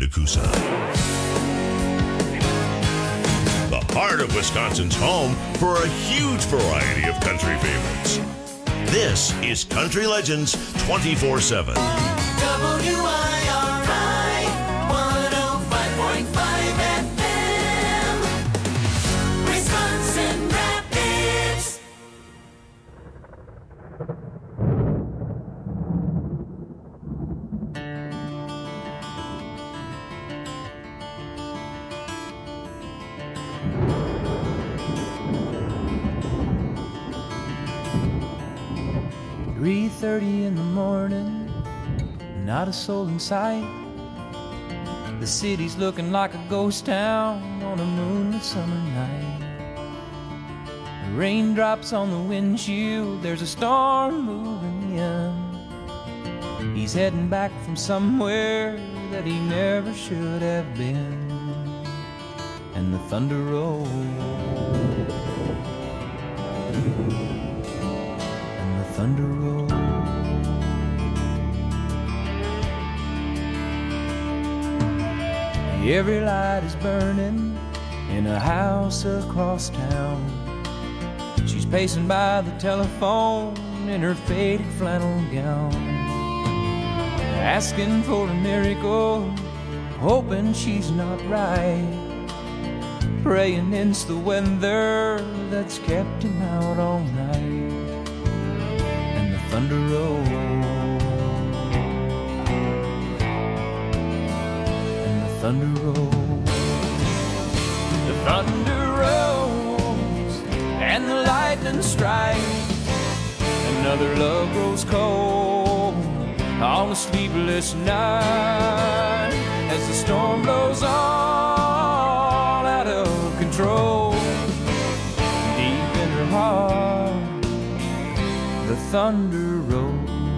Coosa. The heart of Wisconsin's home for a huge variety of country favorites. This is Country Legends 24/7. WIRI 105.5 FM, Wisconsin Rapids. "3:30 in the morning, not a soul in sight. The city's looking like a ghost town on a moonlit summer night. Raindrops on the windshield, there's a storm moving in. He's heading back from somewhere that he never should have been. And the thunder rolls, and the thunder rolls. Every light is burning in a house across town. She's pacing by the telephone in her faded flannel gown, asking for a miracle, hoping she's not right, praying it's the weather that's kept him out all night. And the thunder rolls, thunder rolls, the thunder rolls, and the lightning strikes. Another love grows cold on a sleepless night as the storm blows all out of control. Deep in her heart, the thunder rolls.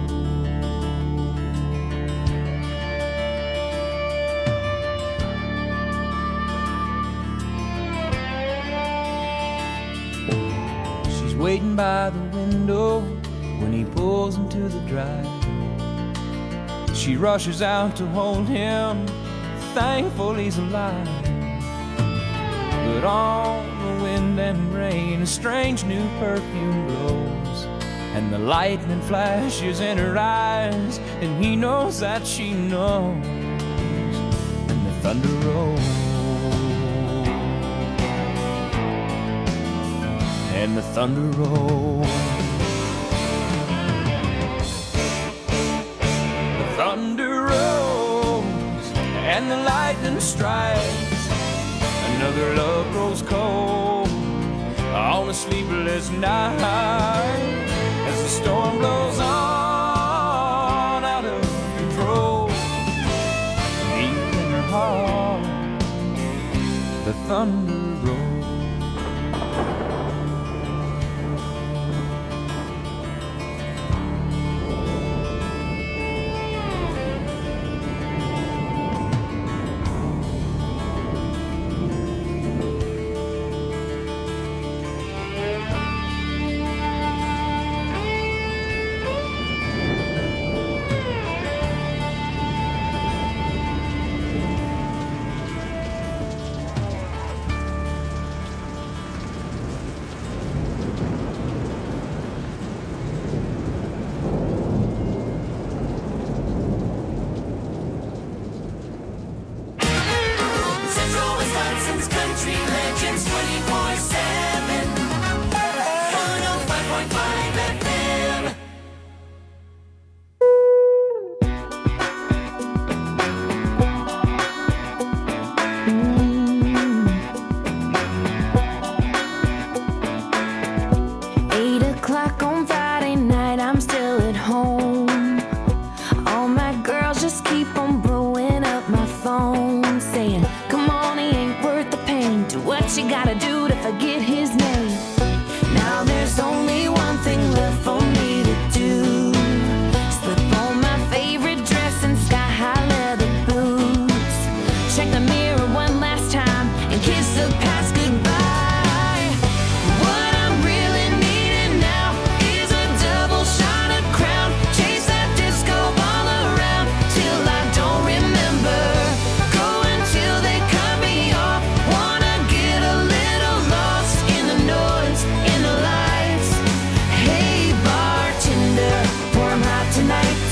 Waiting by the window when he pulls into the drive. She rushes out to hold him, thankful he's alive. But on the wind and rain, a strange new perfume blows, and the lightning flashes in her eyes, and he knows that she knows. And the thunder rolls, and the thunder rolls. The thunder rolls, and the lightning strikes. Another love grows cold on a sleepless night as the storm blows on out of control. Deep in her heart, the thunder rolls.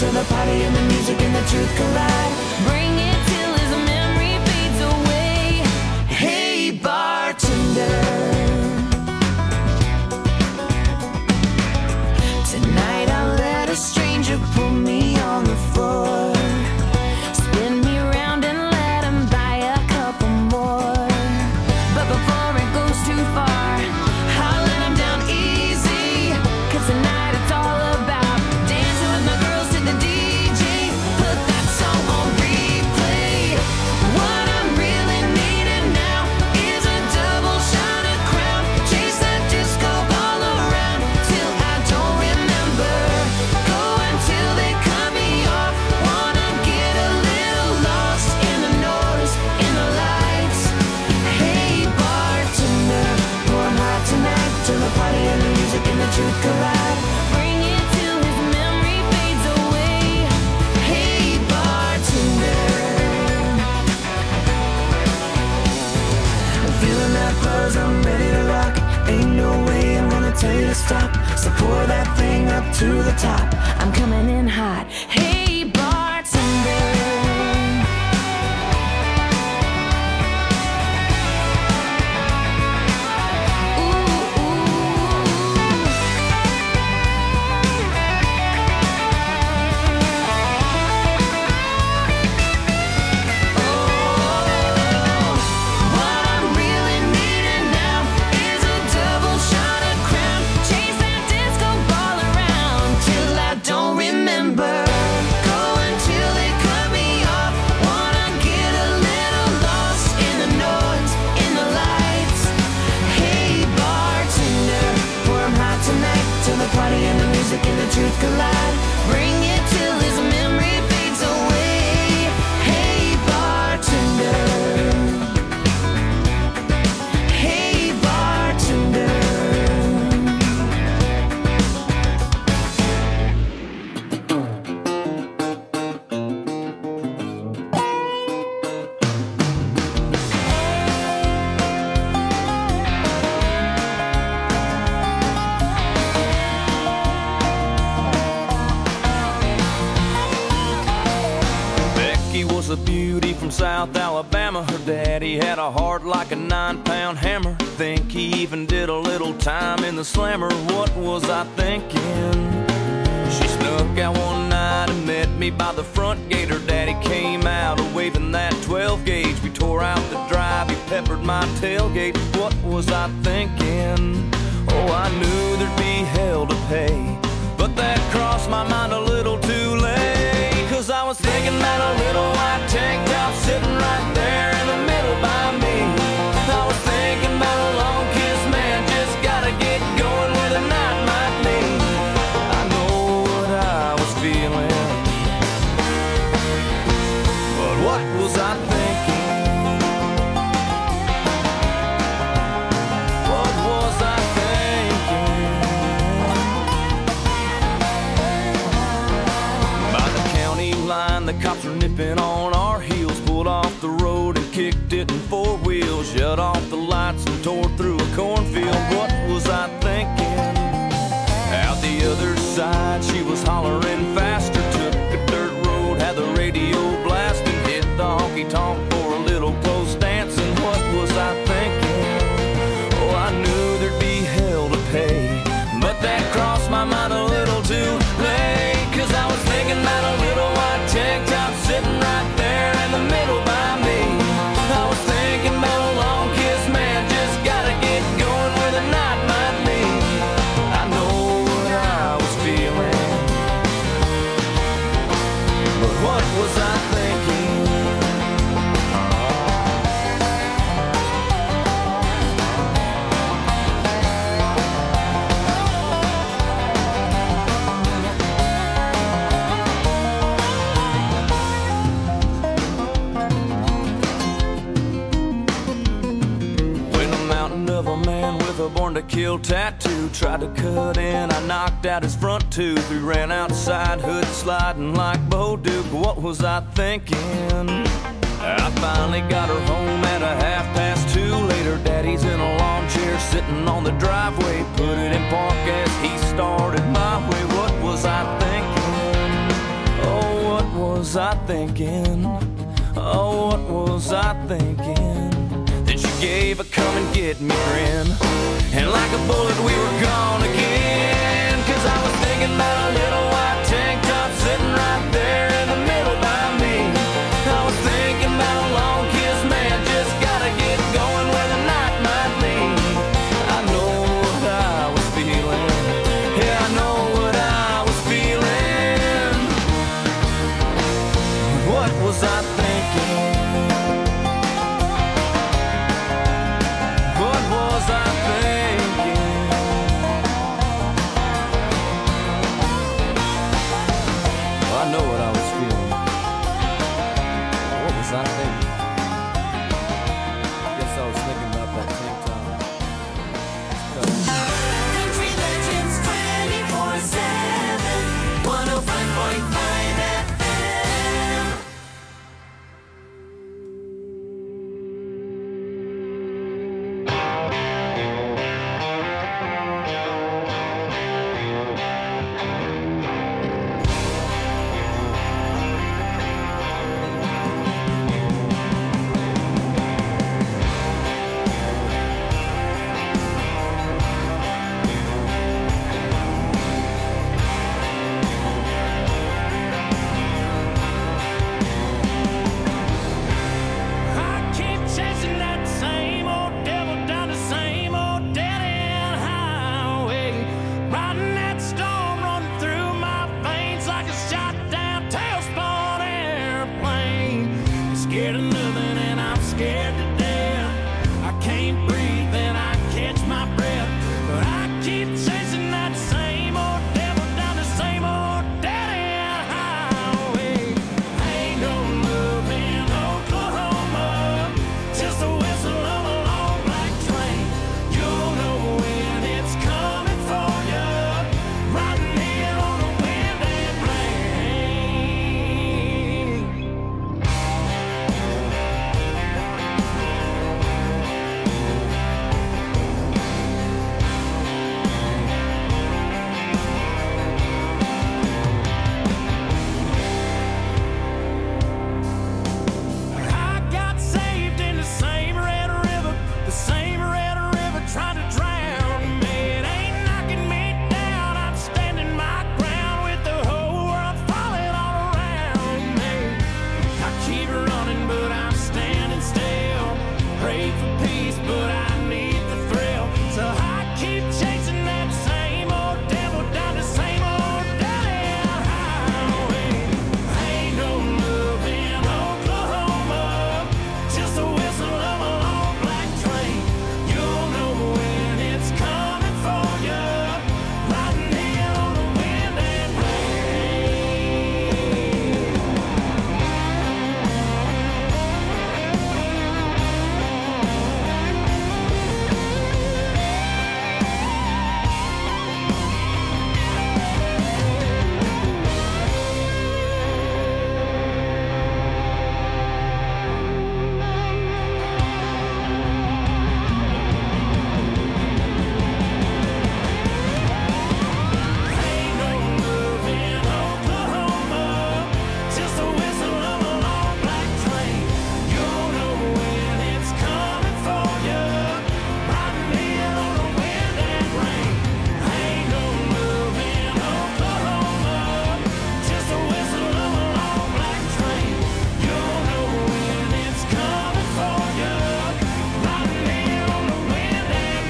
till the party and the music and the truth collide. Bring it till his memory fades away. Hey bartender, tonight I'll let a stranger pull me on the floor, Spin me round and let him buy a couple more. But before it goes too far, I'll let him down easy, 'cause tonight it's all about dancing with my girls to the DJ. Put that song on replay. What I'm really needing now is a double shot of Crown. Chase that disco ball around till I don't remember. Go until they cut me off. Wanna get a little lost in the noise, in the lights. Hey bartender, pour 'em hot tonight till the party and the music and the truth collide. bring it till his memory fades away. Hey bartender, I'm feeling that buzz, I'm ready to rock. Ain't no way I'm gonna tell you to stop. So pour that thing up to the top. I'm coming in hot. Hey, bartender. What I'm really needing now is a double shot of Crown. Chase that disco ball around till I don't remember. Go until they cut me off. Wanna get a little lost in the noise, in the lights. Hey bartender, pour 'em hot tonight till the party and the music and the truth collide. Bring it till his memory fades away. Hey bartender, hey bartender. Becky was a beauty from South Alabama. Her daddy had a heart like a 9-pound hammer. Think he even did a little time in the slammer. What was I thinking? She snuck out one night and met me by the front gate. Her daddy came out waving that 12 gauge. We tore out the drive, he peppered my tailgate. What was I thinking? Oh, I knew there'd be hell to pay, but that crossed my mind a little too late. 'Cause I was thinking about a little white tank top sitting right there in the middle by me. I was thinking about a long kiss, man, just gotta get going where the night might lead. I know what I was feeling, but what was I thinking? What was I thinking? By the county line, the cops were nipping on our heels. Pulled off the road and kicked it in 4 wheels. Shut off the lights and tore through a cornfield. What was I thinking? Out the other side, she was hollering faster. Took a dirt road, had the radio blasting. Hit the honky-tonk for a little close dancing. What was I thinking? Oh, I knew there'd be hell to pay, but that crossed my mind a little too late. 'Cause I was thinking about a little white tank top sitting right there in the middle by me. I was thinking about a long kiss, man, just gotta get going where the night might lead. I know what I was feeling, but what was I thinking? A born to kill tattoo tried to cut in, I knocked out his front tooth. We ran outside, hood sliding like Bo Duke. What was I thinking? I finally got her home at a 2:30. Later, daddy's in a lawn chair sitting on the driveway. Put it in park as he started my way. What was I thinking? was I thinking? Oh, what was I thinking? That you gave a come and get me grin, and like a bullet we were gone again. Cause I was thinking about a little white tank top sitting right there in the middle by me. I was thinking about a long kiss, man, just gotta get going where the night might lead. I know what I was feeling, yeah, I know what I was feeling. What was I thinking? What was I thinking? Well, I know what I was feeling. What was I thinking? I guess I was thinking about that tank top. Country Legends 24/7, 105.5 FM. I keep chasing that same old devil down the same old dead-end highway, riding that storm running through my veins like a shot-down tailspun airplane. Scared of nothing and I'm scared to death. I can't breathe and I catch my breath, but I keep chasing that same old devil down the same old dead-end highway. Ain't no love in Oklahoma, just the whistle of a long black train. You'll know when it's coming for you, riding in on the wind and rain. I got saved in the same red river, trying to drown me. It ain't knocking me down, I'm standing my ground with the whole world falling all around me. I keep running, but I'm standing still. Pray for peace, but I need the thrill. So I keep chasing that same old devil down the same old dead-end highway. Ain't no love in Oklahoma, just the whistle of a long black train. You'll know when it's coming for you, riding in on the wind and rain. Ain't no love in Oklahoma, just the whistle of a long black train. You'll know when it's coming for you, riding in on the wind and rain. Ain't no love in Oklahoma, just the whistle of a long black train. You'll know when it's coming for you, riding in on the wind and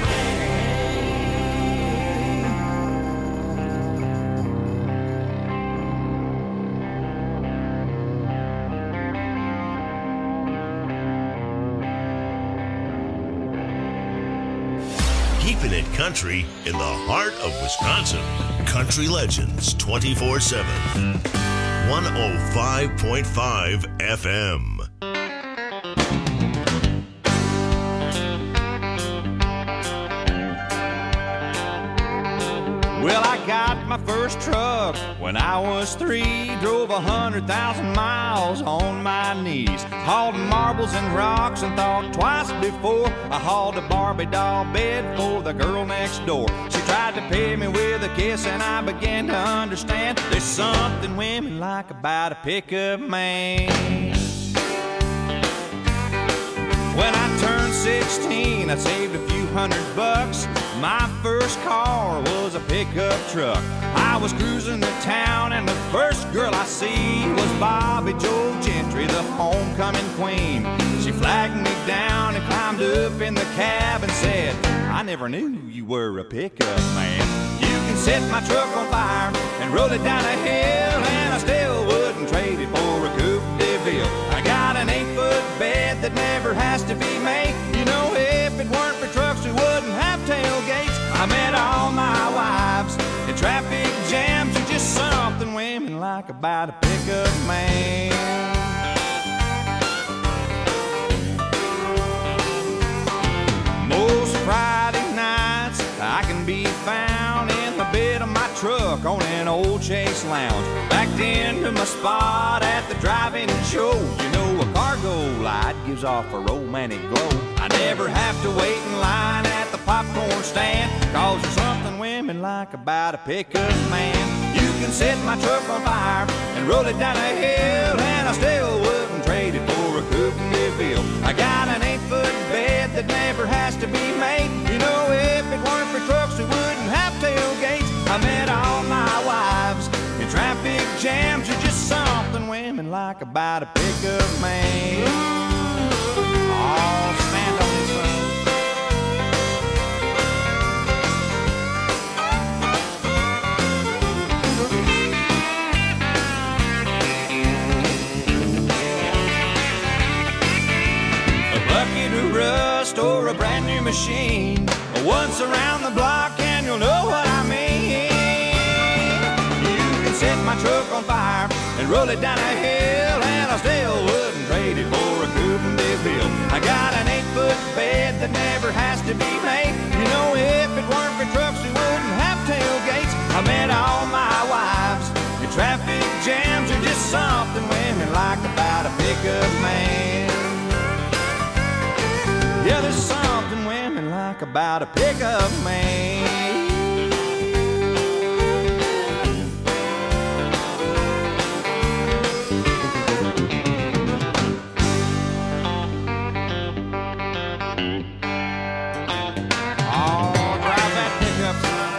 rain. Keeping it country in the heart of Wisconsin. Country Legends 24/7. 105.5 FM. Well, I got my first truck when I was 3. Drove 100,000 miles on my knees. Hauled marbles and rocks and thought twice before I hauled a Barbie doll bed for the girl next door. She tried to pay me with a kiss and I began to understand there's something women like about a pickup man. When I turned 16, I saved a few $100. My first car was a pickup truck. I was cruising to town and the first girl I see was Bobby Joe Gentry, the homecoming queen. She flagged me down and climbed up in the cab and said, I never knew you were a pickup man. You can set my truck on fire and roll it down a hill, and I still wouldn't trade it for a Coupe de Ville. I got an 8-foot bed that never has to be made. You know, if it weren't for trucks, we wouldn't have tailgates. I met all my wives in traffic jams. You're just something women like about a pickup man. Most Friday nights I can be found in the bed of my truck on an old Chase Lounge, backed into my spot at the drive-in show. You know, a cargo light gives off a romantic glow. I never have to wait in line at the popcorn stand, cause there's something women like about a pickup man. You can set my truck on fire and roll it down a hill, and I still wouldn't trade it for a Coupe de Ville. I got an 8-foot bed that never has to be made. You know, if it weren't for trucks, we wouldn't have tailgates. I met all my wives in traffic jams. You're just something women like about a pickup man. Oh, stand on this one. Bucket of rust or a brand new machine, once around the block and you'll know what I mean. You can set my truck on fire and roll it down a hill, and I still wouldn't trade it for a Coupe de Ville. I got an 8-foot bed that never has to be made. You know, if it weren't for trucks, we wouldn't have tailgates. I met all my wives in traffic jams. Are just something women like about a pickup man. Yeah, there's something women like about a pickup man. Oh, drive that pickup, son.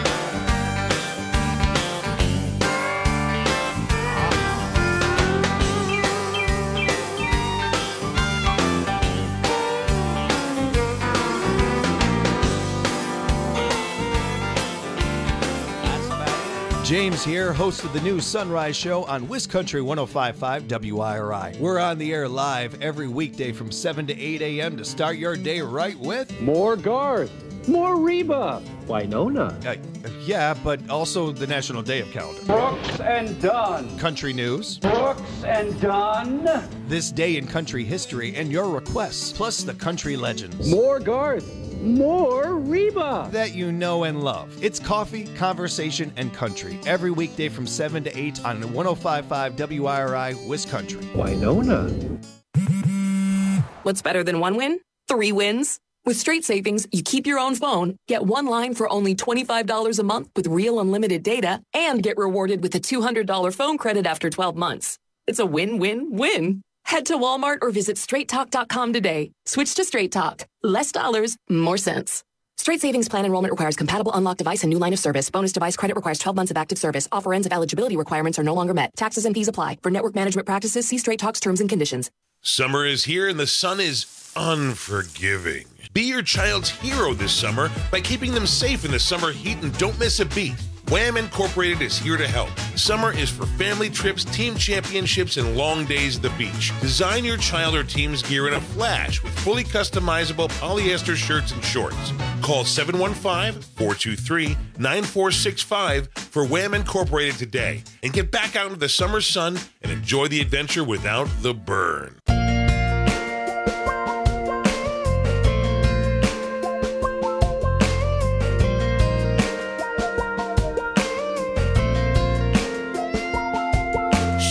James here, host of the new Sunrise Show on WisCountry 105.5 WIRI. We're on the air live every weekday from 7 to 8 a.m. to start your day right with... More Garth, more Reba, Winona. Yeah, but also the National Day of Calendar. Brooks and Dunn. Country news. Brooks and Dunn. This day in country history and your requests, plus the country legends. More Garth, more Reba. That you know and love. It's coffee, conversation, and country. Every weekday from 7 to 8 on 105.5 WIRI, WisCountry. Winona. What's better than one win? 3 wins. With Straight Savings, you keep your own phone, get one line for only $25 a month with real unlimited data, and get rewarded with a $200 phone credit after 12 months. It's a win-win-win. Head to Walmart or visit straighttalk.com today. Switch to Straight Talk. Less dollars, more sense. Straight Savings Plan enrollment requires compatible unlocked device and new line of service. Bonus device credit requires 12 months of active service. Offer ends if eligibility requirements are no longer met. Taxes and fees apply. For network management practices, see Straight Talk's terms and conditions. Summer is here and the sun is unforgiving. Be your child's hero this summer by keeping them safe in the summer heat and don't miss a beat. Wham Incorporated is here to help. Summer is for family trips, team championships, and long days at the beach. Design your child or team's gear in a flash with fully customizable polyester shirts and shorts. Call 715-423-9465 for Wham Incorporated today and get back out into the summer sun and enjoy the adventure without the burn.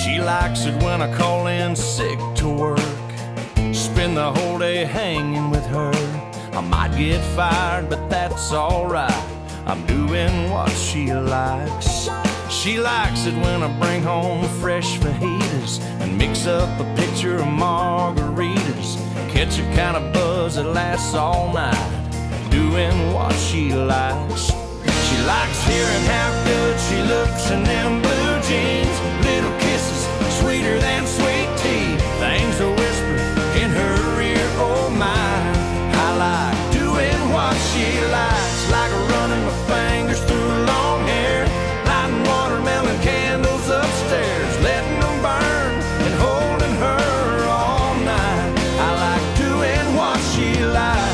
She likes it when I call in sick to work. Spend the whole day hanging with her. I might get fired, but that's alright. I'm doing what she likes. She likes it when I bring home fresh fajitas and mix up a pitcher of margaritas. Catch a kind of buzz that lasts all night, doing what she likes. She likes hearing how good she looks in them blue jeans. Little kisses, sweeter than sweet tea. Things are whispered in her ear, oh my. I like doing what she likes, like running my fingers through long hair, lighting watermelon candles upstairs, letting them burn and holding her all night. I like doing what she likes.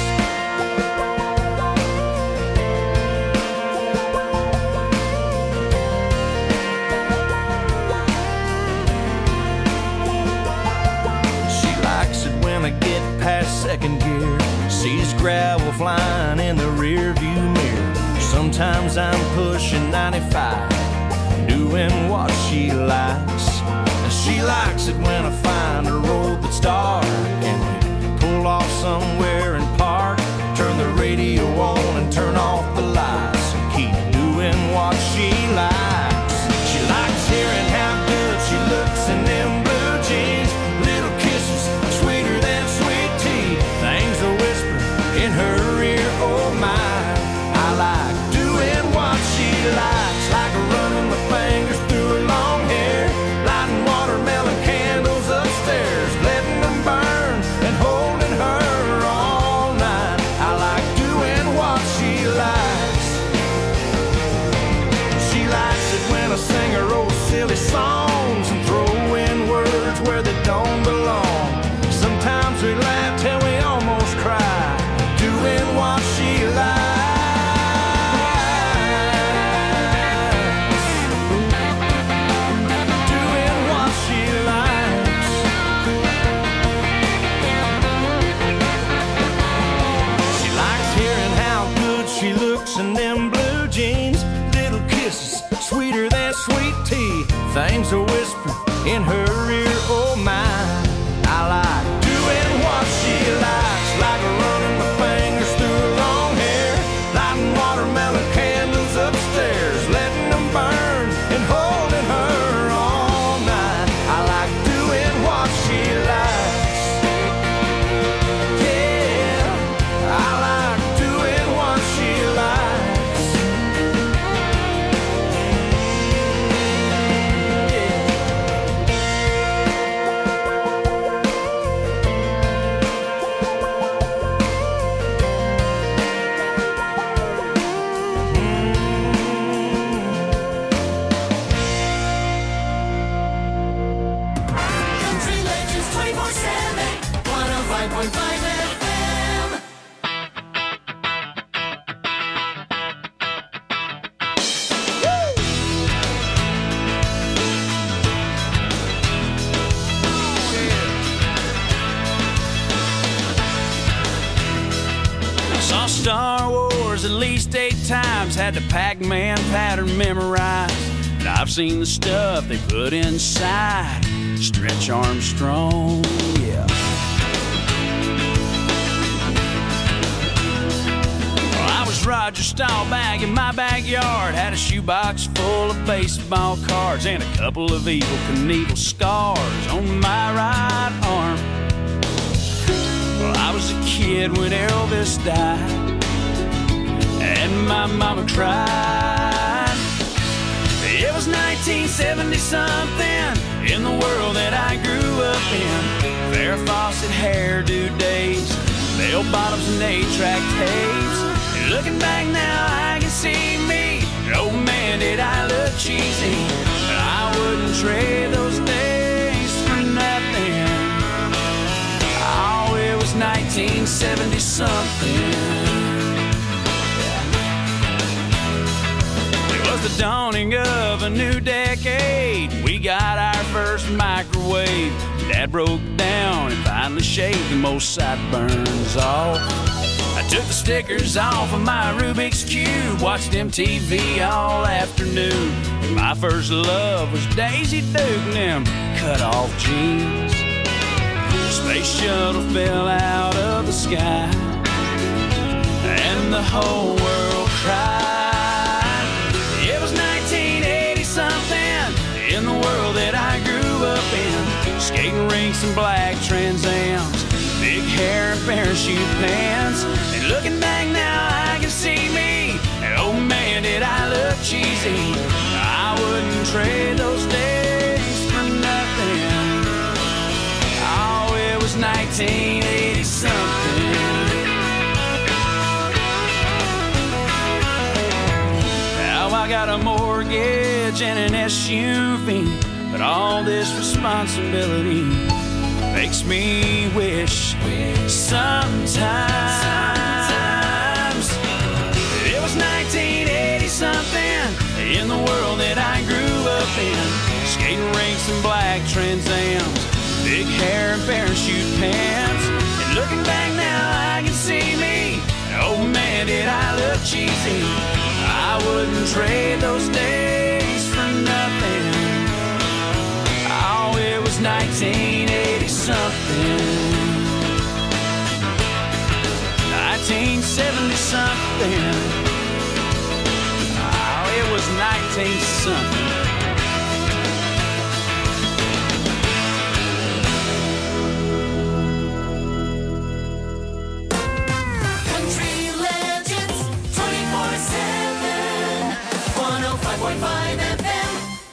I get past second gear, sees gravel flying in the rear view mirror. Sometimes I'm pushing 95, doing what she likes. And she likes it when I find a road that's dark and we pull off somewhere and park. Turn the radio on and turn off the lights and keep doing what she likes. She likes hearing how good she looks in them blue jeans. Little kisses, sweeter than sweet tea. Things are whispered in her ear, oh my. I like doing what she likes, like running my fingers through her long hair, lighting watermelon candles upstairs, letting them burn and holding her all night. I like doing what she likes. She likes it when I sing her old silly songs and throw in words where they don't belong. Sometimes we laugh till we almost cry, doing what she likes. Doing what she likes. She likes hearing how good she looks in them blue jeans. Little kisses, sweeter than sweet tea. Things are whispered in her ear, oh my. I like doing what she likes, like running my fingers through her long hair, lighting watermelon candles upstairs, letting them burn and holding her all night. I like doing what she likes. Yeah, I like doing what she likes. Country Legends 24/7, 105.5 FM. I saw Star Wars at least 8 times, had the Pac-Man pattern memorized. And I've seen the stuff they put inside Stretch Armstrong, yeah. Well, I was Roger Staubach in my backyard, had a shoebox full of baseball cards and a couple of Evel Knievel scars on my right arm. Well, I was a kid when Elvis died, and my mama cried. It was 1970-something in the world that I grew up in. Farrah Fawcett hairdo days, bell bottoms and 8-track tapes. And looking back now, I can see me. Oh man, did I look cheesy. But I wouldn't trade those days for nothing. Oh, it was 1970-something. The dawning of a new decade, we got our first microwave. Dad broke down and finally shaved the most sideburns off. I took the stickers off of my Rubik's Cube, watched MTV all afternoon. My first love was Daisy Duke and them cut-off jeans. Space shuttle fell out of the sky, and the whole world cried. It was 1980-something in the world that I grew up in. Skating rinks and black Trans Ams, big hair and parachute pants. And looking back now, I can see me. And oh man, did I look cheesy. I wouldn't trade those days for nothing. Oh, it was 1980-something. Now I got a mortgage and an SUV, but all this responsibility makes me wish sometimes it was 1980-something in the world that I grew up in. Skating rinks and black Trans Ams, big hair and parachute pants. And looking back now, I can see me. Oh man, did I look cheesy. I wouldn't trade those days for nothing. Oh, it was 1980-something. 1970-something. Oh, it was 19-something. Country Legends 24/7 105.5 FM.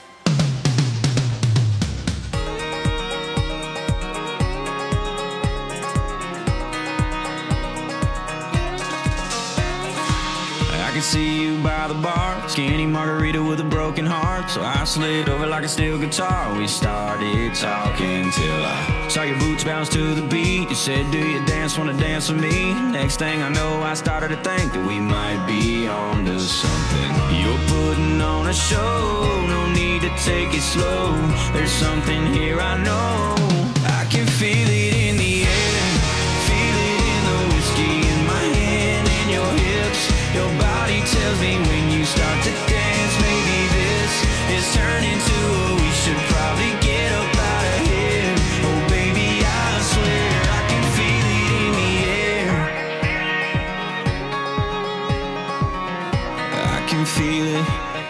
I can see you by the bar, skinny margarita with a broken heart. So I slid over like a steel guitar. We started talking till I saw your boots bounce to the beat. You said, do you wanna dance with me? Next thing I know, I started to think that we might be on to something. You're putting on a show, no need to take it slow. There's something here I know. I can feel it in the air, feel it in the whiskey in my hand and your hips. Your body tells me when you start to dance, maybe this is turning to we should probably get up out of here. Oh baby, I swear I can feel it in the air. I can feel it.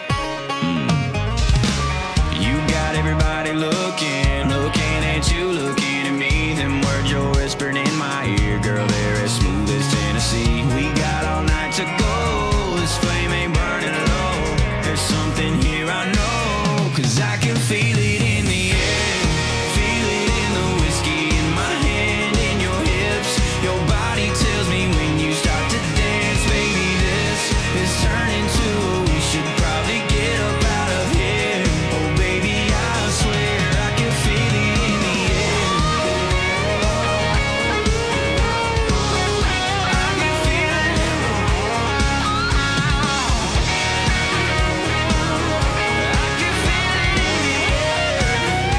You got everybody looking at you, looking at me. Them words you're whispering in my ear, girl, they're as smooth as Tennessee. We got all night to go, this flame ain't burning low. There's something here I know, 'cause I can feel it in the air, feel it in the whiskey in my hand and your hips. Your body tells me when you start to dance, baby, this is turning to we should probably get up out of here. Oh baby, I swear I can feel it in the air. I can feel it. I can feel it in the air.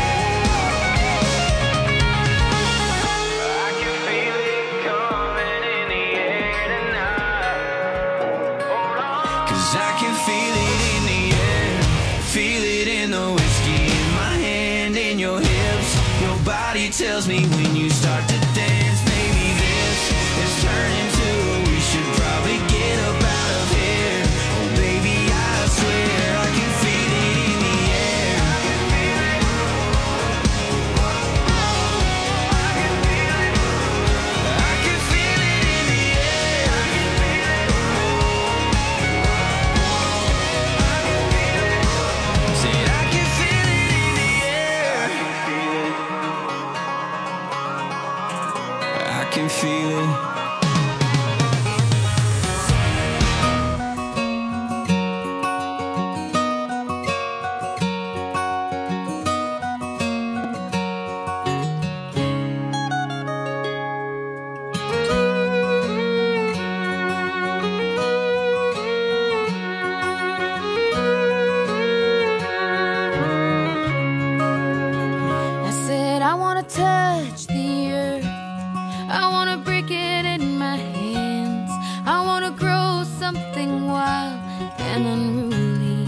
I can feel it coming in the air tonight. Hold on. 'Cause I can feel it in the air, feel it in the whiskey in my hand and your hips. Your body tells me when you start to dance, maybe this is turning to we should probably get up out of here. Oh baby, I swear I can feel it in the air. I can feel it. I can feel it. I can feel it in the air. I can feel it. I can feel it. Said I can feel it in the air. I can feel it. I said I wanna touch the earth, I wanna break it in my hands. and unruly.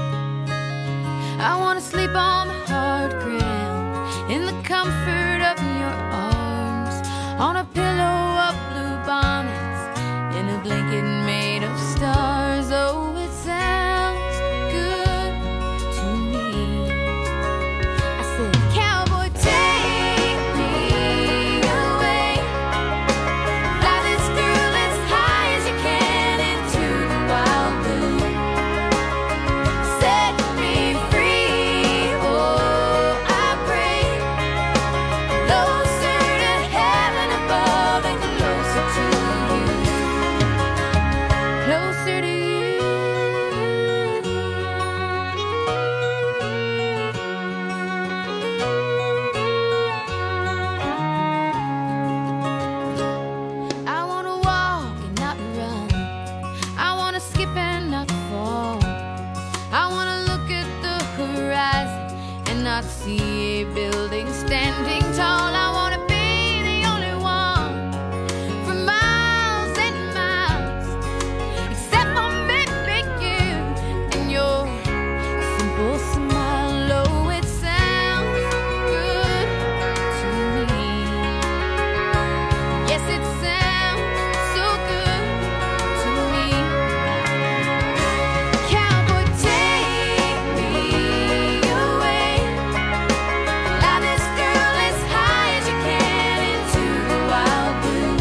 I wanna sleep on the hard ground in the comfort of your arms, on a pillow of blue bonnets, in a blanket made of stars. Oh, it sounds good to me. I said, cowboy, take me away. Fly this girl as high as you can into the wild blue. Set me free, oh, I pray. Closer to heaven above and closer to you. Closer to you. I wanna walk and not run. I wanna skip and not fall. I wanna look at the horizon and not see a building standing tall. I wanna be the only one for miles and miles, except for maybe you and your simple smile. Oh, it sounds good to me. Yes, it sounds so good to me. Cowboy, take me away. Fly this girl as high as you can into the wild blue.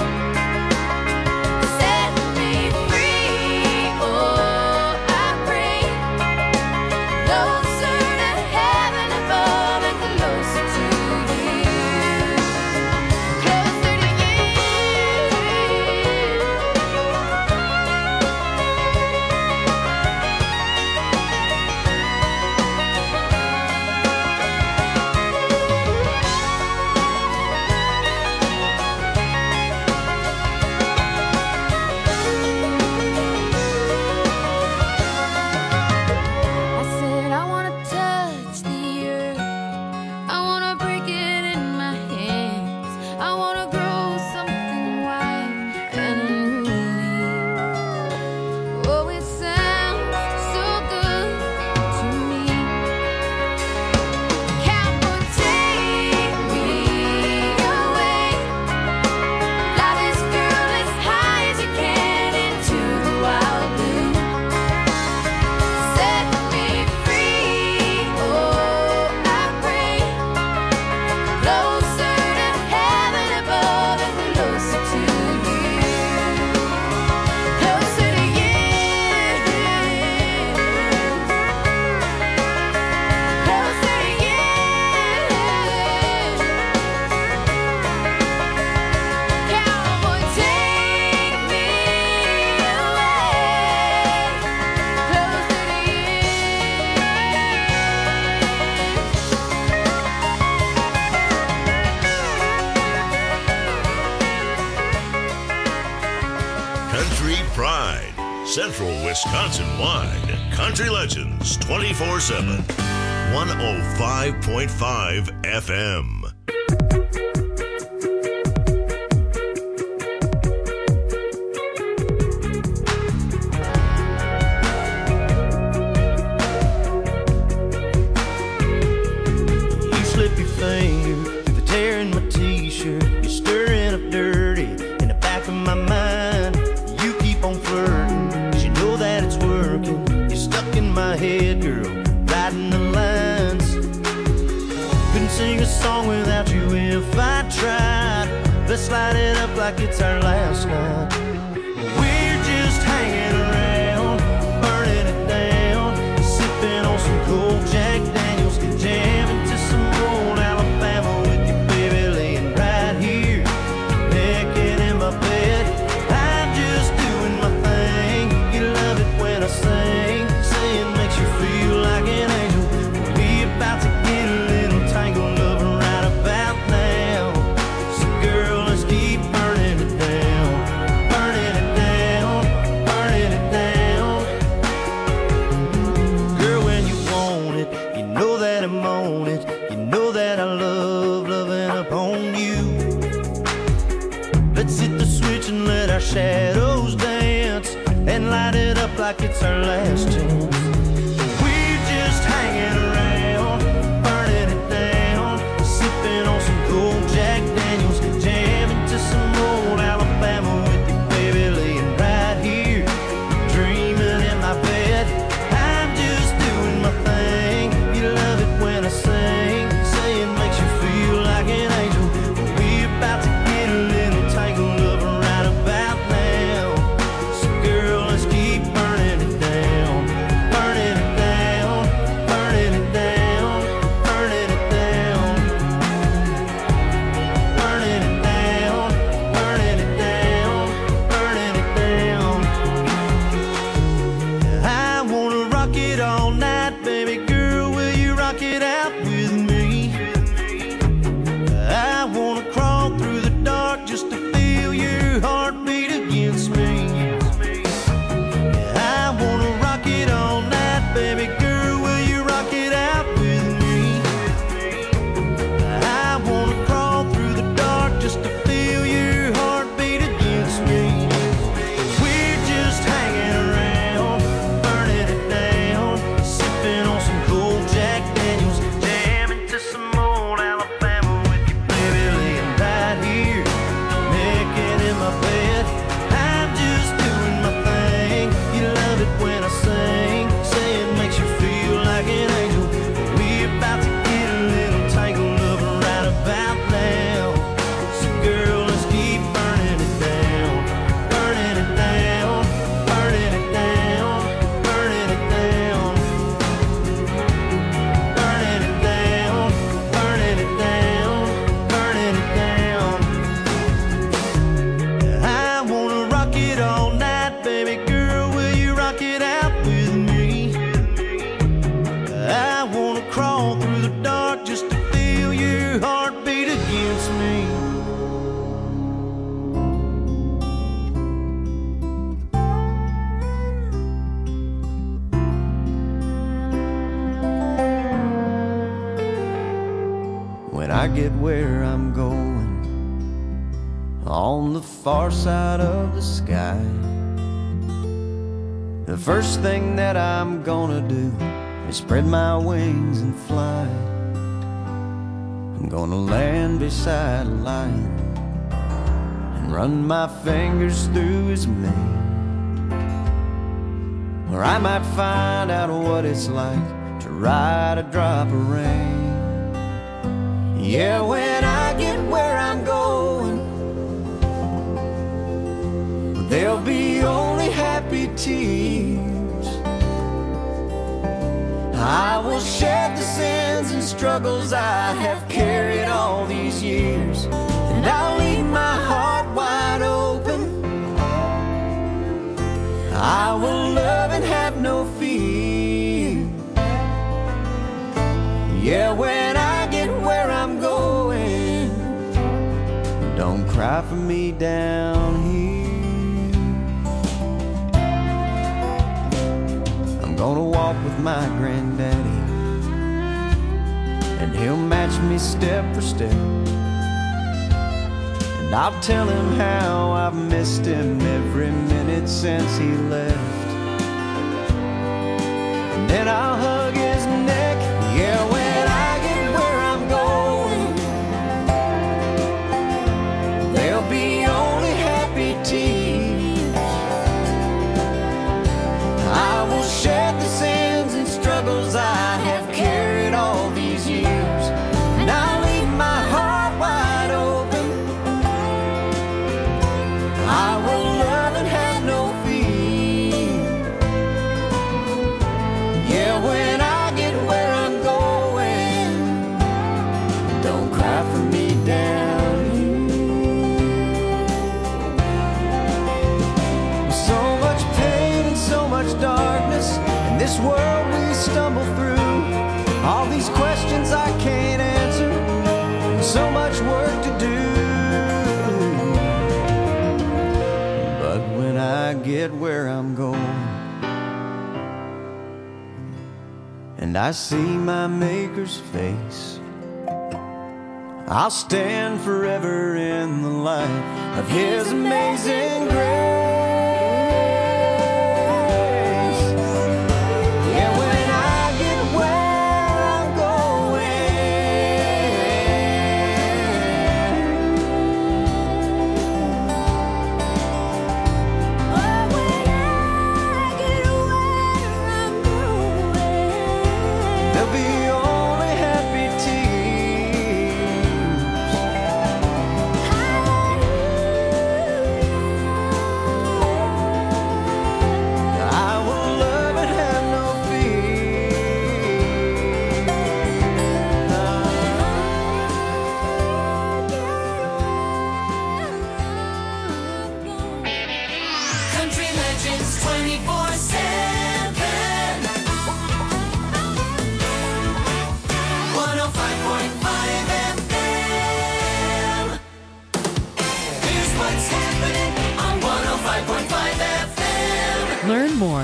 Set me free, oh, I pray. Closer to heaven above and closer to you. Closer to you. I said I wanna touch the earth. I wanna break it in my hands. I wanna grow something white and unruly. Oh, it sounds so good to me. Cowboy, take me away. Fly this girl as high as you can into the wild blue. Set me free, oh, I pray. Closer to heaven above and closer to you. Closer to you. Closer to you. Cowboy, take me away. Closer to Country Pride, Central Wisconsin wide. Country Legends 24/7. 105.5 FM. You slip your finger through the tear in my t-shirt. You're stirring up dirty in the back of my mind. You keep on flirting, 'cause you know that it's working. You're stuck in my head, girl, riding the lines. Couldn't sing a song without you if I tried. Let's light it up like it's our last night. We're just hanging around, burning it down, sipping on some cold Jack Daniels, jamming to some old Alabama with your baby laying right here, naked in my bed. I'm just doing my thing. You love it when I sing, saying makes you feel like an angel. We about to get a little tangled up right about now. So girl, let's keep burning it down, burning it down, burning it down. Girl, when you want it, you know that I'm on it. You know that I love loving upon you. Let's hit the switch and let our shadows dance, and light it up like it's our last chance. We're just hanging around, burning it down, sipping on some cold Jack Daniels, jamming to some old Alabama with you, baby, laying right here, dreaming in my bed. I'm just doing my thing. You love it when I sing, say it makes you feel like an angel. We're about to get a little tangled up right about now. So girl, let's keep burning it down, burning it down, burning it down, burning it down, burning it down, burning it down, burning it down. I wanna rock it all night, baby girl, will you rock it out with me? I wanna crawl through the dark just to feel your heartbeat against me. I wanna rock it all night, baby girl, will you rock it out with me? I wanna crawl through the dark just to feel your heartbeat against me. We're just hanging around, burning it down, sipping on some cold Jack Daniels, jamming to some old Alabama with you, baby, laying right here, naked in my bed. I'm just doing my thing. You love it when I sing, say it makes you feel like an angel. We're about to get a little tangled up right about now. So girl, let's keep burning it down, burning it down, burning it down, burning it down, burning it down, burning it down, burning it down. I wanna rock it all night, baby girl, will you rock it out with me? I wanna crawl through the dark just to feel your heartbeat against me. When I get where I'm going, on the far side of the sky, the first thing that I'm gonna do is spread my wings and fly. I'm gonna land beside a lion and run my fingers through his mane. Or I might find out what it's like to ride a drop of rain. Yeah, when I get where I'm going, there'll be only happy tears. I will shed the sins and struggles I have carried all these years, and I'll leave my heart wide open. I will love and have no fear. Yeah, when I get where I'm going, don't cry for me down here. I'm gonna walk with my granddaddy, and he'll match me step for step. And I'll tell him how I've missed him every minute since he left. And then I'll hug his neck. Yeah, when I get where I'm going, there'll be only happy tears. I will shed the sins and struggles I have carried all these years, and I'll leave my heart wide open. I will love and have no fear. Yeah, when I get where I'm going, don't cry for me down here. So much pain and so much darkness in this world we stumble through. All these questions I can't answer, so much work to do. But when I get where I'm going, and I see my Maker's face, I'll stand forever in the light of His amazing grace.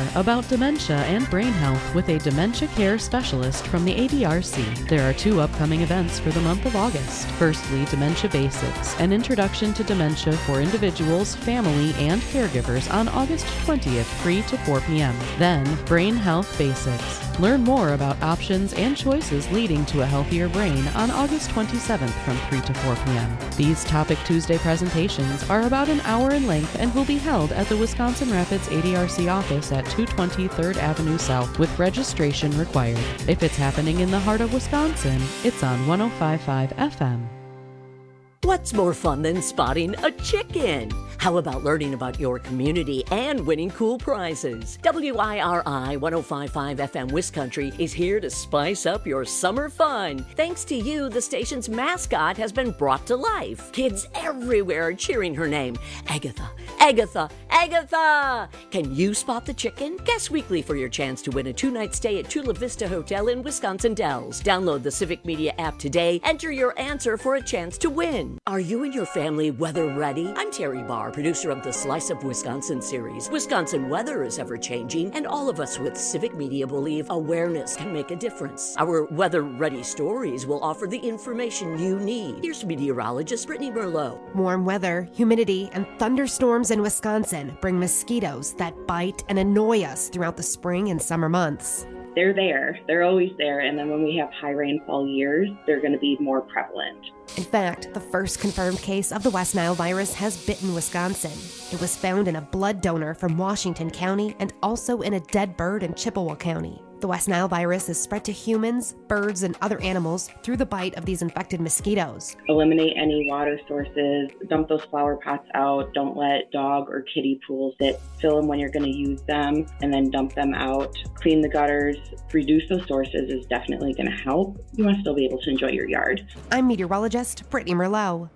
about dementia and brain health with a dementia care specialist from the ADRC. There are 2 upcoming events for the month of August. Firstly, Dementia Basics, an introduction to dementia for individuals, family, and caregivers on August 20th, 3 to 4 p.m. Then, Brain Health Basics. Learn more about options and choices leading to a healthier brain on August 27th from 3 to 4 p.m. These Topic Tuesday presentations are about an hour in length and will be held at the Wisconsin Rapids ADRC office at 220 3rd Avenue South with registration required. If it's happening in the heart of Wisconsin, it's on 105.5 FM. What's more fun than spotting a chicken? How about learning about your community and winning cool prizes? WIRI 105.5 FM Wiscountry is here to spice up your summer fun. Thanks to you, the station's mascot has been brought to life. Kids everywhere are cheering her name. Agatha, Agatha, Agatha! Can you spot the chicken? Guess weekly for your chance to win a 2-night stay at Chula Vista Hotel in Wisconsin Dells. Download the Civic Media app today. Enter your answer for a chance to win. Are you and your family weather ready? I'm Terry Barr, producer of the Slice of Wisconsin series. Wisconsin weather is ever-changing, and all of us with Civic Media believe awareness can make a difference. Our weather-ready stories will offer the information you need. Here's meteorologist Brittany Merlot. Warm weather, humidity, and thunderstorms in Wisconsin bring mosquitoes that bite and annoy us throughout the spring and summer months. They're there. They're always there. And then when we have high rainfall years, they're going to be more prevalent. In fact, the first confirmed case of the West Nile virus has bitten Wisconsin. It was found in a blood donor from Washington County and also in a dead bird in Chippewa County. The West Nile virus is spread to humans, birds, and other animals through the bite of these infected mosquitoes. Eliminate any water sources, dump those flower pots out, don't let dog or kitty pools sit. Fill them when you're going to use them, and then dump them out. Clean the gutters, reduce those sources is definitely going to help. You want to still be able to enjoy your yard. I'm meteorologist Brittany Merlot.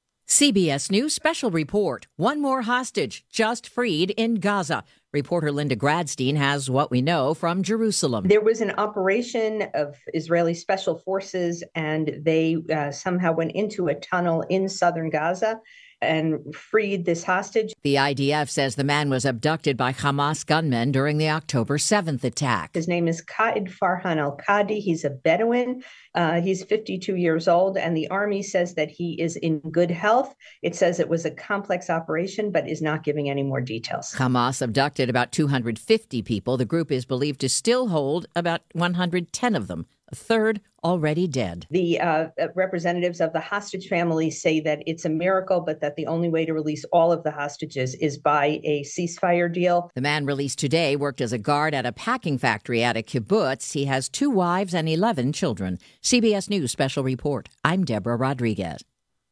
CBS News Special Report. One more hostage just freed in Gaza. Reporter Linda Gradstein has what we know from Jerusalem. There was an operation of Israeli special forces, and they somehow went into a tunnel in southern Gaza and freed this hostage. The IDF says the man was abducted by Hamas gunmen during the October 7th attack. His name is Qaid Farhan al-Qadi. He's a Bedouin. He's 52 years old, and the army says that he is in good health. It says it was a complex operation, but is not giving any more details. Hamas abducted about 250 people. The group is believed to still hold about 110 of them, a third already dead. The representatives of the hostage family say that it's a miracle, but that the only way to release all of the hostages is by a ceasefire deal. The man released today worked as a guard at a packing factory at a kibbutz. He has 2 wives and 11 children. CBS News Special Report. I'm Deborah Rodriguez.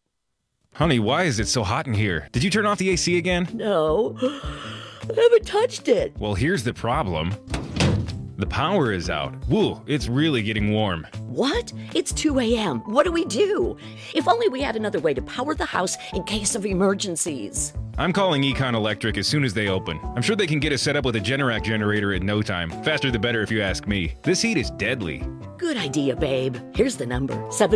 Honey, why is it so hot in here? Did you turn off the AC again? No, I haven't touched it. Well, here's the problem. The power is out. Woo, it's really getting warm. What? It's 2 a.m. What do we do? If only we had another way to power the house in case of emergencies. I'm calling Econ Electric as soon as they open. I'm sure they can get us set up with a Generac generator in no time. Faster the better if you ask me. This heat is deadly. Good idea, babe. Here's the number,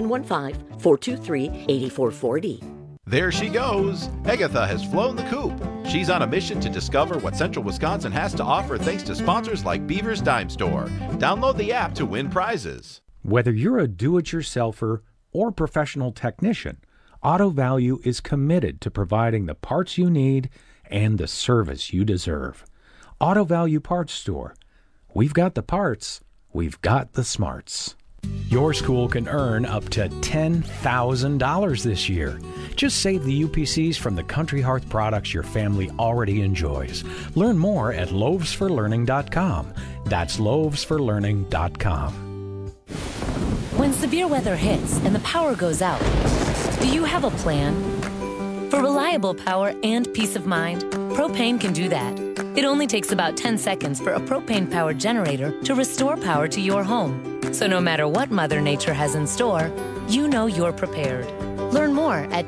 715-423-8440. There she goes. Agatha has flown the coop. She's on a mission to discover what Central Wisconsin has to offer thanks to sponsors like Beaver's Dime Store. Download the app to win prizes. Whether you're a do-it-yourselfer or professional technician, Auto Value is committed to providing the parts you need and the service you deserve. Auto Value Parts Store. We've got the parts. We've got the smarts. Your school can earn up to $10,000 this year. Just save the UPCs from the Country Hearth products your family already enjoys. Learn more at loavesforlearning.com. That's loavesforlearning.com. When severe weather hits and the power goes out, do you have a plan? For reliable power and peace of mind, Propane can do that. It only takes about 10 seconds for a propane-powered generator to restore power to your home. So no matter what Mother Nature has in store, you know you're prepared. Learn more at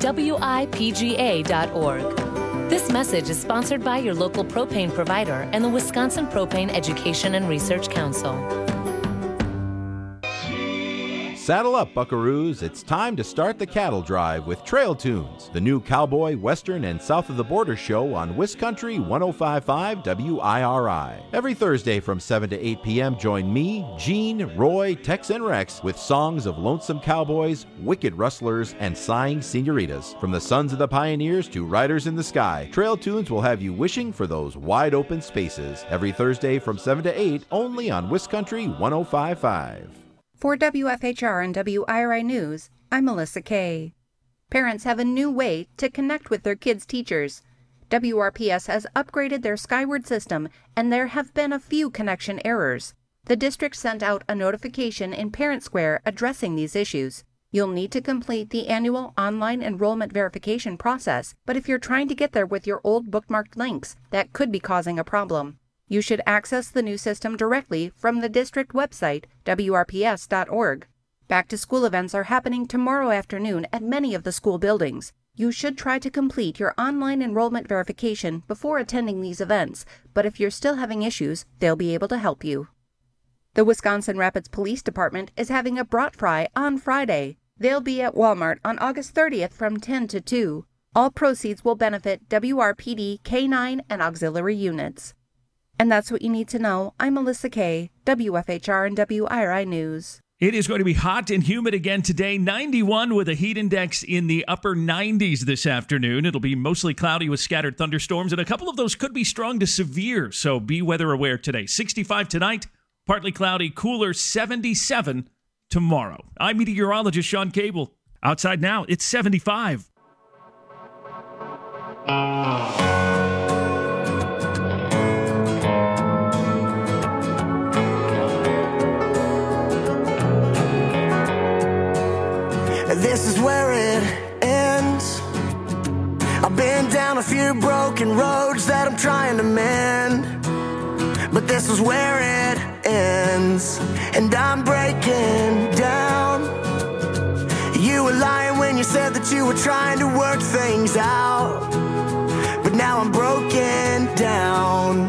WIPGA.org. This message is sponsored by your local propane provider and the Wisconsin Propane Education and Research Council. Saddle up, buckaroos. It's time to start the cattle drive with Trail Tunes, the new cowboy, western, and south of the border show on Wiscountry 105.5 WIRI. Every Thursday from 7 to 8 p.m., join me, Gene, Roy, Tex, and Rex with songs of lonesome cowboys, wicked rustlers, and sighing senoritas. From the sons of the pioneers to riders in the sky, Trail Tunes will have you wishing for those wide open spaces. Every Thursday from 7 to 8, only on Wiscountry 105.5. For WFHR and WIRI News, I'm Melissa Kay. Parents have a new way to connect with their kids' teachers. WRPS has upgraded their Skyward system, and there have been a few connection errors. The district sent out a notification in Parent Square addressing these issues. You'll need to complete the annual online enrollment verification process, but if you're trying to get there with your old bookmarked links, that could be causing a problem. You should access the new system directly from the district website, wrps.org. Back-to-school events are happening tomorrow afternoon at many of the school buildings. You should try to complete your online enrollment verification before attending these events, but if you're still having issues, they'll be able to help you. The Wisconsin Rapids Police Department is having a brat fry on Friday. They'll be at Walmart on August 30th from 10 to 2. All proceeds will benefit WRPD K-9 and auxiliary units. And that's what you need to know. I'm Melissa Kay, WFHR and WIRI News. It is going to be hot and humid again today. 91 with a heat index in the upper 90s this afternoon. It'll be mostly cloudy with scattered thunderstorms, and a couple of those could be strong to severe, so be weather aware today. 65 tonight, partly cloudy, cooler 77 tomorrow. I'm meteorologist Sean Cable. Outside now, it's 75. This is where it ends. I've been down a few broken roads that I'm trying to mend, but this is where it ends, and I'm breaking down. You were lying when you said that you were trying to work things out, but now I'm broken down.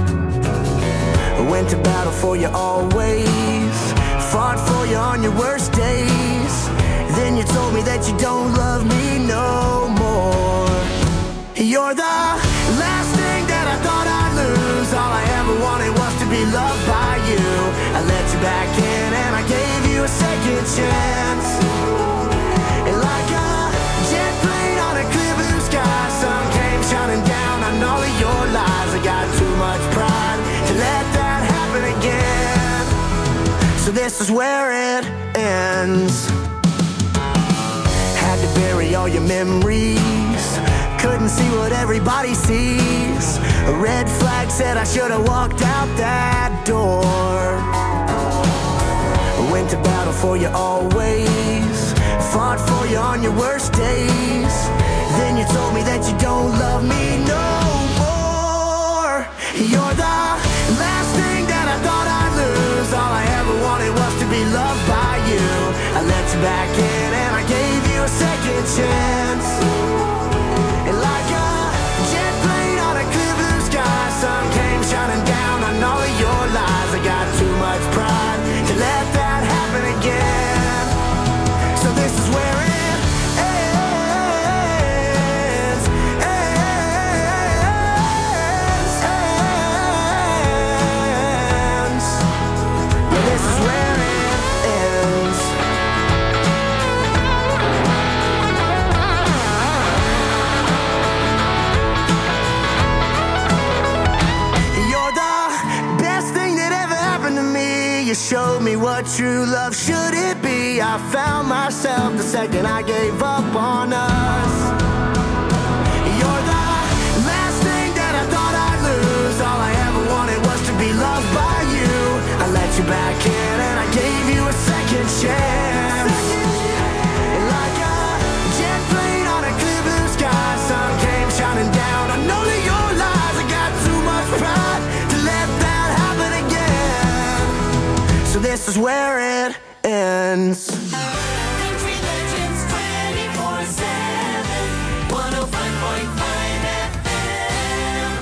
I went to battle for you always, fought for you on your worst days. Then you told me that you don't love me no more. You're the last thing that I thought I'd lose. All I ever wanted was to be loved by you. I let you back in and I gave you a second chance. And like a jet plane on a clear blue sky, sun came shining down on all of your lies. I got too much pride to let that happen again. So this is where it ends. Had to bury all your memories, couldn't see what everybody sees. A red flag said I should have walked out that door. I went to battle for you always, fought for you on your worst days. Then you told me that you don't love me no more. You're the last thing that I thought I'd lose. All I ever wanted was to be loved by you. I let you back in and I gave you a second chance. And like a jet plane on a clear blue sky, sun came shining down on all of your lies. I got too much pride to let that happen again. So this is where it ends. Yeah, this is where it ends. You showed me what true love should it be. I found myself the second I gave up on us. You're the last thing that I thought I'd lose. All I ever wanted was to be loved by you. I let you back in and I gave you a second chance. And like a jet plane on a clear blue sky, sun came shining down on all of your lies. I got too much pride to let that happen again. So this is where it ends. Country Legends 24/7, 105.5 FM.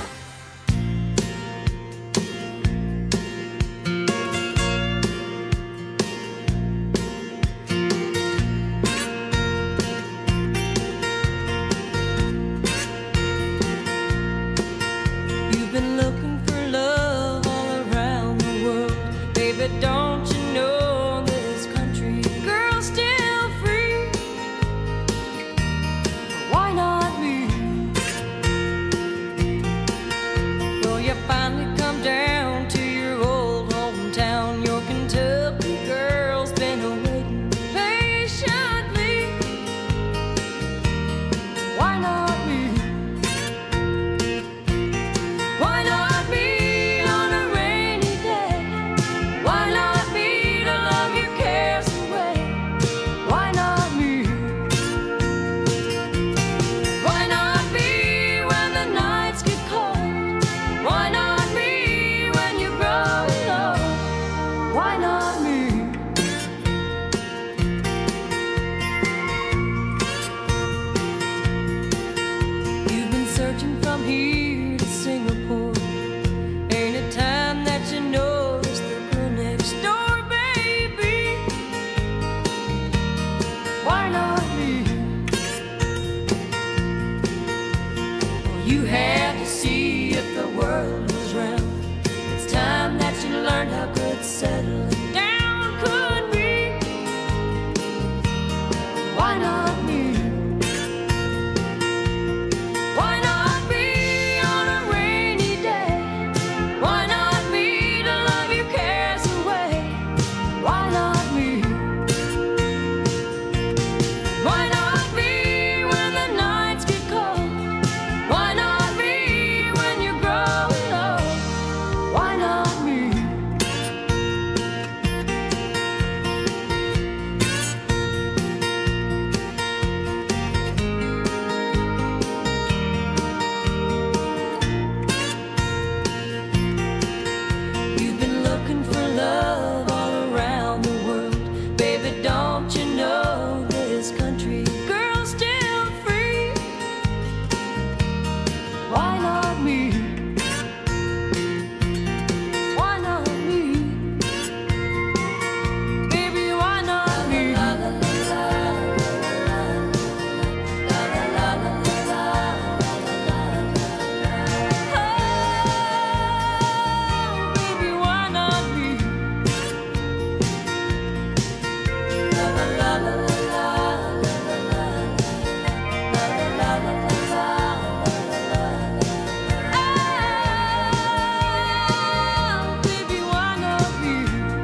settling down could be. Why not me? Why not be on a rainy day? Why not me to love your cares away? Why not me? Why not be when the nights get cold? Why not be when you're growing old? Why not me? You've been looking for love all around the world. Baby, don't you know this country girl's still free? Why not me? Why not me? Baby, why not me? Oh, baby, why not me? Oh, baby, why not me?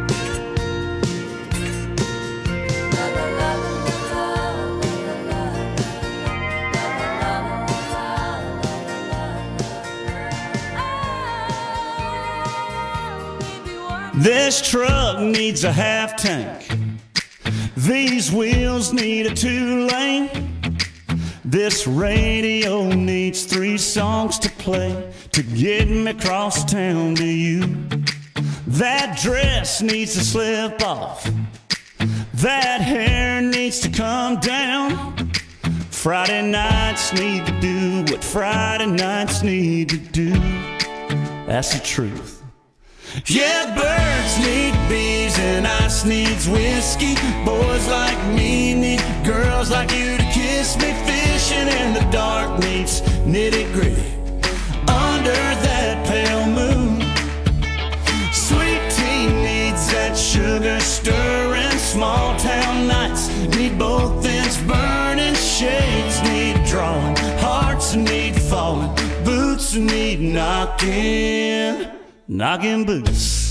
This truck needs a half tank. These wheels need a 2-lane. This radio needs 3 songs to play to get me across town to you. That dress needs to slip off. That hair needs to come down. Friday nights need to do what Friday nights need to do. That's the truth. Yeah, birds need bees and ice needs whiskey. Boys like me need girls like you to kiss me. Fishing in the dark needs nitty gritty under that pale moon. Sweet tea needs that sugar stirring. Small town nights need both ends burning. Shades need drawing, hearts need falling, boots need knocking. Knocking boots,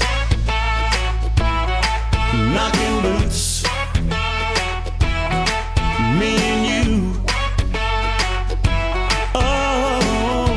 knocking boots, me and you. Oh,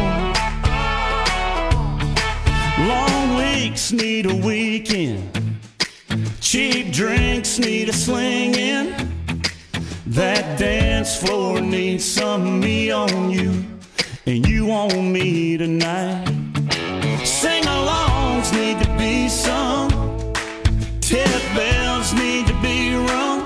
long weeks need a weekend. Cheap drinks need a slinging. That dance floor needs some me on you, and you on me tonight. Sing-alongs need to be sung. Tip bells need to be rung.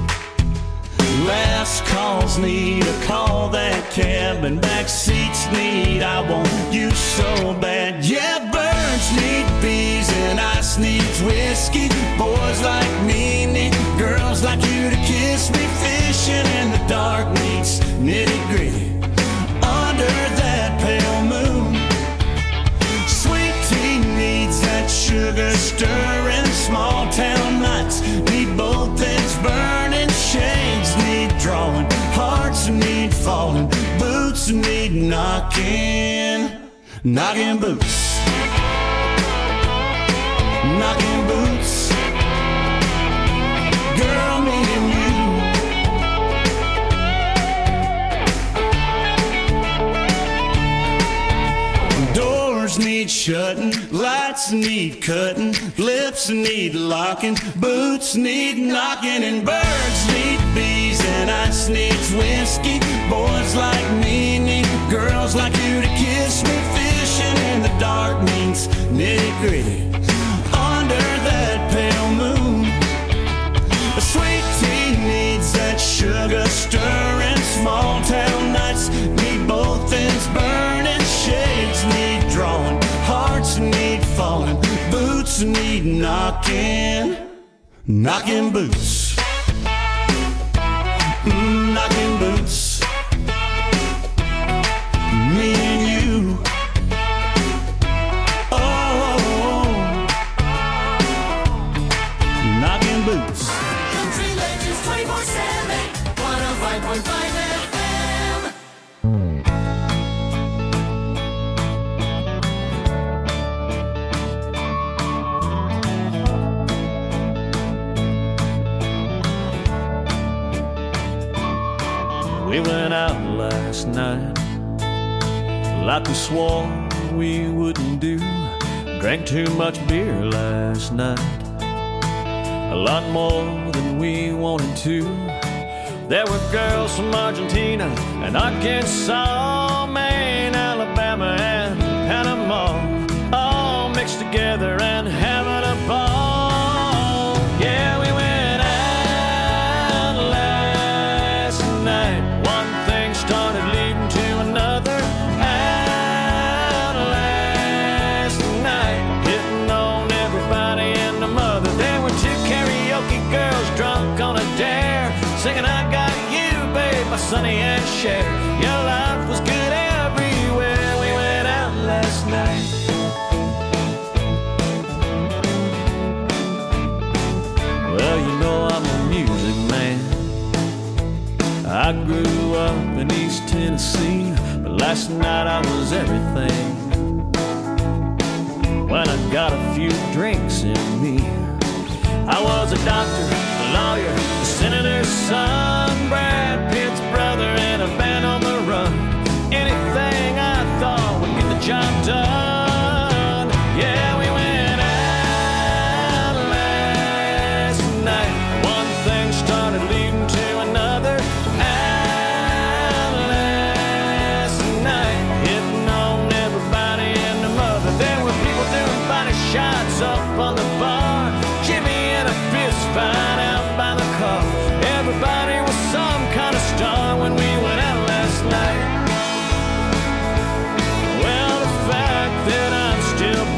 Last calls need a call that cab, and back seats need I want you so bad. Yeah, birds need bees and ice needs whiskey. Boys like me need girls like you to kiss me. Fishing in the dark needs nitty gritty under that pale moon. Sugar stirring, small town nights need both ends burning. Shades need drawing, hearts need falling, boots need knocking. Knocking boots, knocking boots. Girl, me and you. Doors need shutting, lights need cutting, lips need locking, boots need knocking, and birds need bees and ice needs whiskey. Boys like me need girls like you to kiss me. Fishing in the dark means nitty gritty under that pale moon. A sweet tea needs that sugar stirring. Small town nights need both ends burning. Shades need drawing, hearts need falling, boots need knocking. Knocking boots, knocking boots. Me and you. Oh, We went out last night like we swore we wouldn't do. Drank too much beer last night, a lot more than we wanted to. There were girls from Argentina and Arkansas, Maine, Alabama, and Panama, all mixed together and having a ball. Yeah, we went out last night. One thing started leading to another. Out last night, hitting on everybody and the mother. There were two karaoke girls drunk on a dare, singing I Got You, babe, by Sonny and Cher. Your life was good everywhere. We went out last night. Well, you know I'm a music man. I grew up in East Tennessee, but last night I was everything. When I got a few drinks in me, I was a doctor, a lawyer, a senator's son,